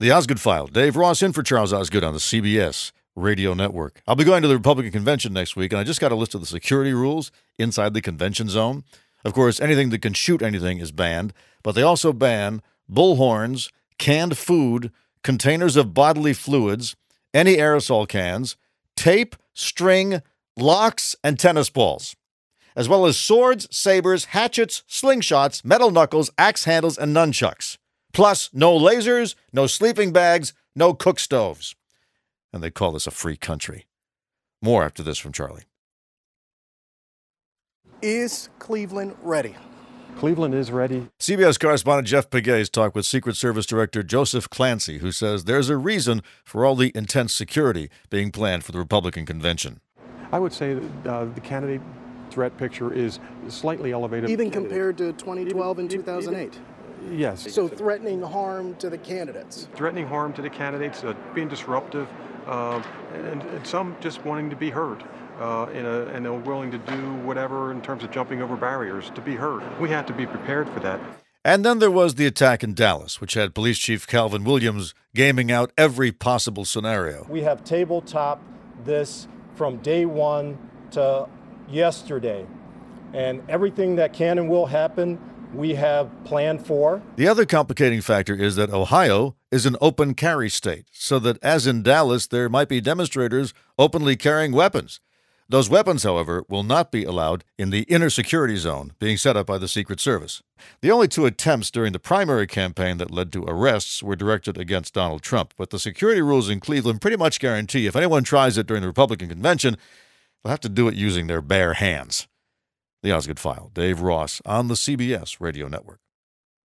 The Osgood File. Dave Ross in for Charles Osgood on the CBS Radio Network. I'll be going to the Republican convention next week, and I just got a list of the security rules inside the convention zone. Of course, anything that can shoot anything is banned, but they also ban bullhorns, canned food, containers of bodily fluids, any aerosol cans, tape, string, locks, and tennis balls, as well as swords, sabers, hatchets, slingshots, metal knuckles, axe handles, and nunchucks. Plus, no lasers, no sleeping bags, no cook stoves. And they call this a free country. More after this from Charlie. Is Cleveland ready? Cleveland is ready. CBS correspondent Jeff Pegues talked with Secret Service Director Joseph Clancy, who says there's a reason for all the intense security being planned for the Republican convention. I would say that the candidate threat picture is slightly elevated. Even compared to 2012 and 2008? Yes. So threatening harm to the candidates? Threatening harm to the candidates, being disruptive, and some just wanting to be heard. And they're willing to do whatever in terms of jumping over barriers to be heard. We have to be prepared for that. And then there was the attack in Dallas, which had Police Chief Calvin Williams gaming out every possible scenario. We have tabletop this from day one to yesterday. And everything that can and will happen, we have planned for. The other complicating factor is that Ohio is an open carry state, so that as in Dallas, there might be demonstrators openly carrying weapons. Those weapons, however, will not be allowed in the inner security zone being set up by the Secret Service. The only two attempts during the primary campaign that led to arrests were directed against Donald Trump, but the security rules in Cleveland pretty much guarantee if anyone tries it during the Republican convention, they'll have to do it using their bare hands. The Osgood File, Dave Ross on the CBS Radio Network.